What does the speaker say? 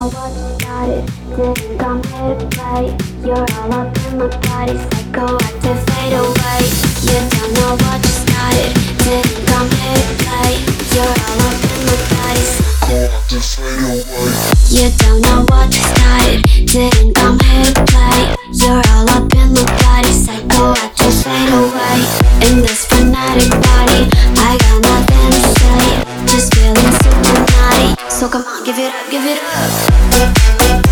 What you started, didn't come here to play. You're all up in my body, psychoactive, fade away. You don't know what you started, didn't come here to play. You're all up in my body, psychoactive, fade away. You don't know what you started, didn't come here to play. You're all up in my body, psychoactive, fade away. In this frenetic body, I got nothing to say, just feeling super naughty. So come on, give it up, give it up.